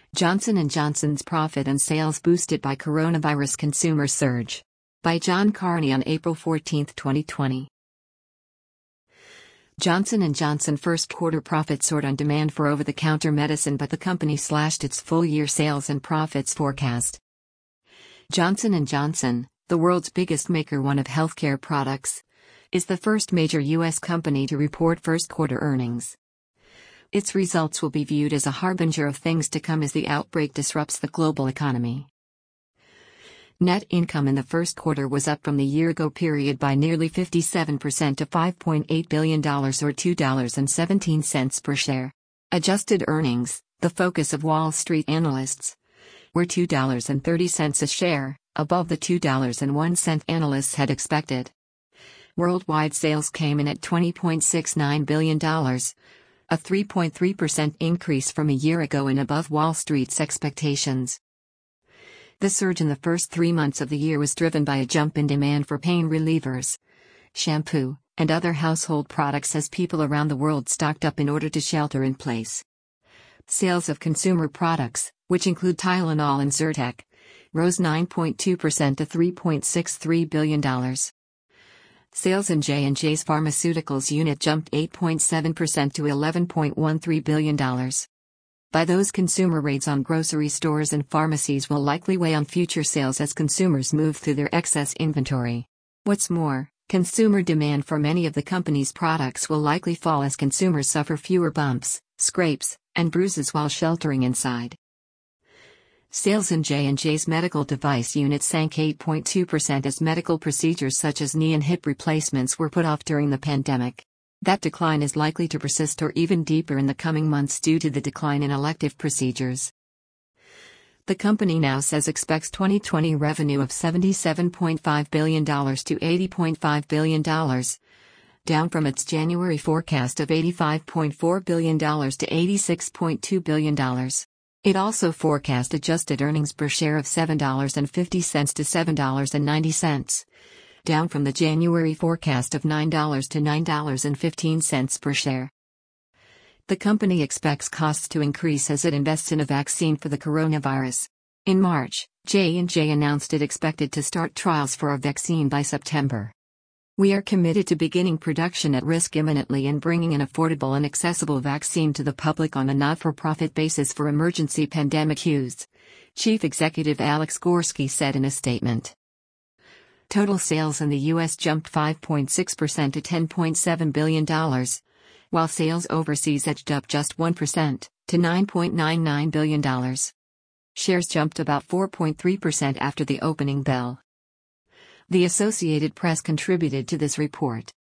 Johnson & Johnson's profit and sales boosted by coronavirus consumer surge. By John Carney on April 14, 2020. Johnson & Johnson first quarter profit soared on demand for over-the-counter medicine, but the company slashed its full-year sales and profits forecast. Johnson & Johnson, the world's biggest maker one of healthcare products, is the first major U.S. company to report first-quarter earnings. Its results will be viewed as a harbinger of things to come as the outbreak disrupts the global economy. Net income in the first quarter was up from the year-ago period by nearly 57% to $5.8 billion or $2.17 per share. Adjusted earnings, the focus of Wall Street analysts, were $2.30 a share, above the $2.01 analysts had expected. Worldwide sales came in at $20.69 billion, a 3.3% increase from a year ago and above Wall Street's expectations. The surge in the first 3 months of the year was driven by a jump in demand for pain relievers, shampoo, and other household products as people around the world stocked up in order to shelter in place. Sales of consumer products, which include Tylenol and Zyrtec, rose 9.2% to $3.63 billion. Sales in J&J's pharmaceuticals unit jumped 8.7% to $11.13 billion. By those consumer rates on grocery stores and pharmacies will likely weigh on future sales as consumers move through their excess inventory. What's more, consumer demand for many of the company's products will likely fall as consumers suffer fewer bumps, scrapes, and bruises while sheltering inside. Sales in J&J's medical device unit sank 8.2% as medical procedures such as knee and hip replacements were put off during the pandemic. That decline is likely to persist or even deeper in the coming months due to the decline in elective procedures. The company now says expects 2020 revenue of $77.5 billion to $80.5 billion, down from its January forecast of $85.4 billion to $86.2 billion. It also forecast adjusted earnings per share of $7.50 to $7.90, down from the January forecast of $9 to $9.15 per share. The company expects costs to increase as it invests in a vaccine for the coronavirus. In March, J&J announced it expected to start trials for a vaccine by September. We are committed to beginning production at risk imminently and bringing an affordable and accessible vaccine to the public on a not-for-profit basis for emergency pandemic use, Chief Executive Alex Gorsky said in a statement. Total sales in the U.S. jumped 5.6% to $10.7 billion, while sales overseas edged up just 1% to $9.99 billion. Shares jumped about 4.3% after the opening bell. The Associated Press contributed to this report.